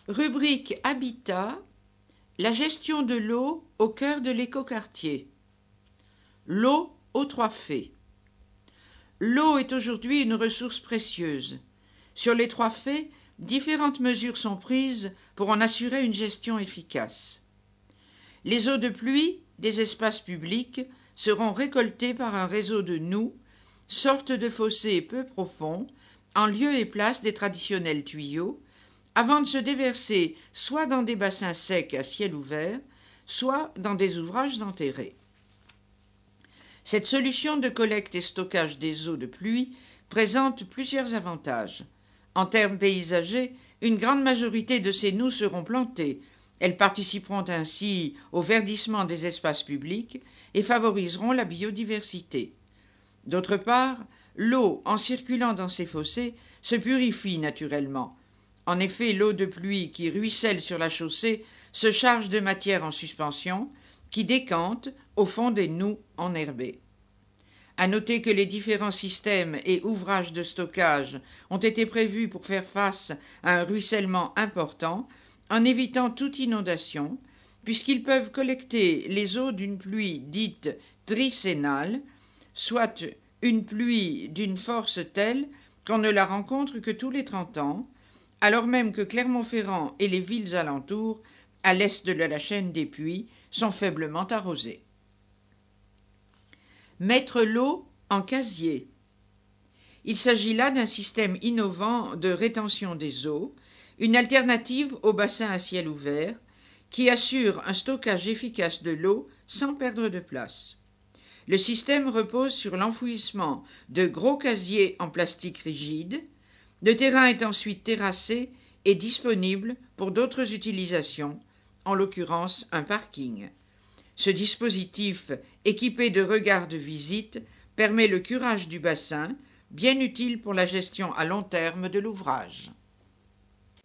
Rubrique Habitat, la gestion de l'eau au cœur de l'écoquartier. L'eau aux trois fées. L'eau est aujourd'hui une ressource précieuse. Sur les trois fées, différentes mesures sont prises pour en assurer une gestion efficace. Les eaux de pluie des espaces publics seront récoltées par un réseau de noues, sortes de fossés peu profonds, en lieu et place des traditionnels tuyaux, avant de se déverser soit dans des bassins secs à ciel ouvert, soit dans des ouvrages enterrés. Cette solution de collecte et stockage des eaux de pluie présente plusieurs avantages. En termes paysagers, une grande majorité de ces noues seront plantées. Elles participeront ainsi au verdissement des espaces publics et favoriseront la biodiversité. D'autre part, l'eau, en circulant dans ces fossés, se purifie naturellement. En effet, l'eau de pluie qui ruisselle sur la chaussée se charge de matière en suspension qui décante au fond des noues enherbées. À noter que les différents systèmes et ouvrages de stockage ont été prévus pour faire face à un ruissellement important en évitant toute inondation, puisqu'ils peuvent collecter les eaux d'une pluie dite tricénale, soit une pluie d'une force telle qu'on ne la rencontre que tous les 30 ans, alors même que Clermont-Ferrand et les villes alentours, à l'est de la chaîne des puits, sont faiblement arrosées. Mettre l'eau en casier. Il s'agit là d'un système innovant de rétention des eaux, une alternative au bassin à ciel ouvert, qui assure un stockage efficace de l'eau sans perdre de place. Le système repose sur l'enfouissement de gros casiers en plastique rigide. Le terrain est ensuite terrassé et disponible pour d'autres utilisations, en l'occurrence un parking. Ce dispositif, équipé de regards de visite, permet le curage du bassin, bien utile pour la gestion à long terme de l'ouvrage.